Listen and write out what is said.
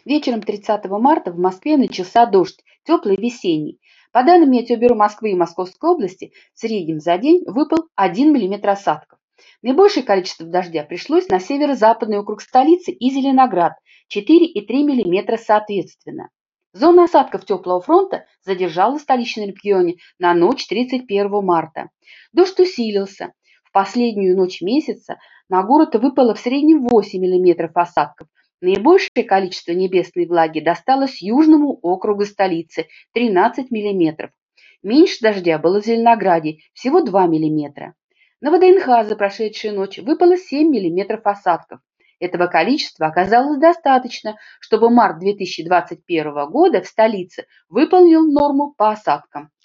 Вечером 30 марта в Москве начался дождь, теплый весенний. По данным Метеобюро Москвы и Московской области, в среднем за день выпал 1 мм осадков. Наибольшее количество дождя пришлось на северо-западный округ столицы и Зеленоград – 4 и 3 мм соответственно. Зона осадков теплого фронта задержала в столичном регионе на ночь 31 марта. Дождь усилился. В последнюю ночь месяца на город выпало в среднем 8 мм осадков. Наибольшее количество небесной влаги досталось южному округу столицы – 13 мм. Меньше дождя было в Зеленограде – всего 2 мм. На ВДНХ за прошедшую ночь выпало 7 мм осадков. Этого количества оказалось достаточно, чтобы март 2021 года в столице выполнил норму по осадкам.